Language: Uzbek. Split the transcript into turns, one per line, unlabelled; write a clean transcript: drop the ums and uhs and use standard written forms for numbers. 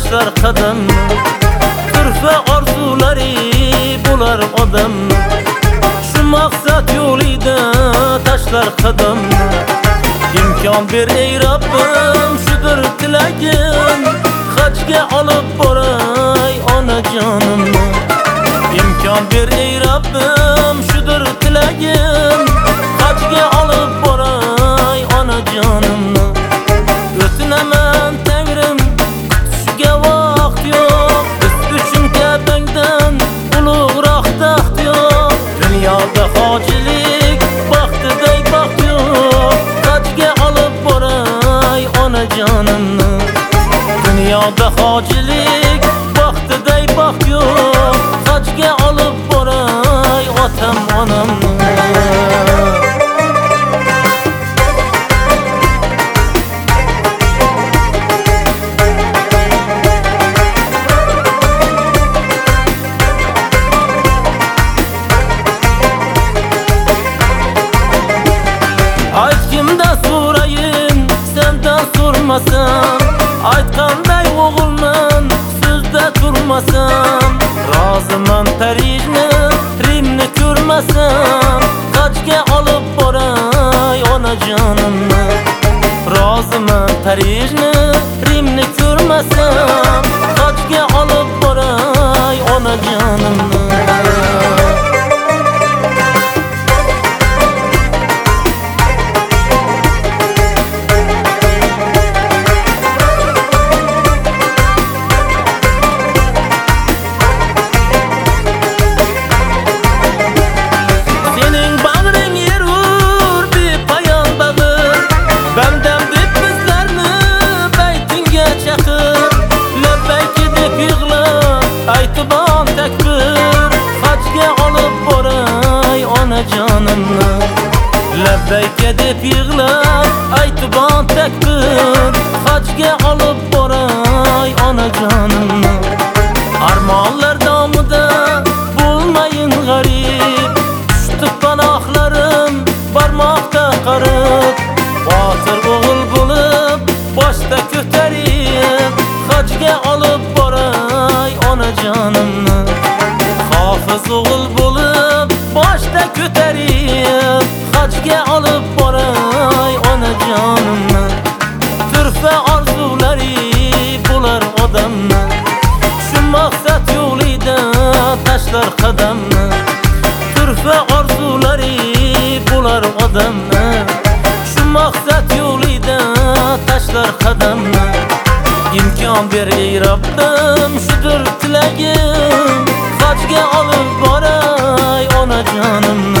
tashlar qadamni. Turfa orzulari bular odamni. Shu maqsad yo'lida tashlar qadamni. İmkon ber ey Rabbim, shudir tilagim, hajga olib boray onajonimni. İmkon ber ey Rabbim, shudir tilagim, hajga olib boray onajonimni. O'tinaman Tangrim, kutishga vaqt yo'q, biz uchun Ka'bangdan ulug'roq taxt yo'q. Dunyoda hojilik baxtiday baxt yo'q, hajga olib boray onajonimni. Dunyoda hojilik baxtiday baxt yo'q, hajga olib boray otam onamni. Aytgimda so'rayin, sendan so'rmasam, aytganday o'g'ilman, so'zda turmasam. Roziman Parijni, Rimni ko'rmasam, hajga olib boray onajonimni. Roziman Parijni, Rimni ko'rmasam, hajga olib boray onajonimni. Aytibon takbir, hajga olib boray onajonimni. Labbayka deb yig'lab, aytibon takbir, hajga olib boray onajonimni. Armonlar domida bo'lmayin g'arib, tushdi panohlarim barmoqda qarib. Botir o'g'il bo'lib, boshda ko'tarib, hajga olib boray onajonimni. Hofiz o'g'il bo'lib, boshda ko'tarib, hajga olib boray onajonimni. Turfa orzulari bular odamni. Shu maqsad yo'lida tashlar qadamni. Turfa orzulari bular odamni. Shu maqsad yo'lida tashlar qadamni. İmkon ber ey Rabbim, shudir tilagim, hajga olib boray onajonim.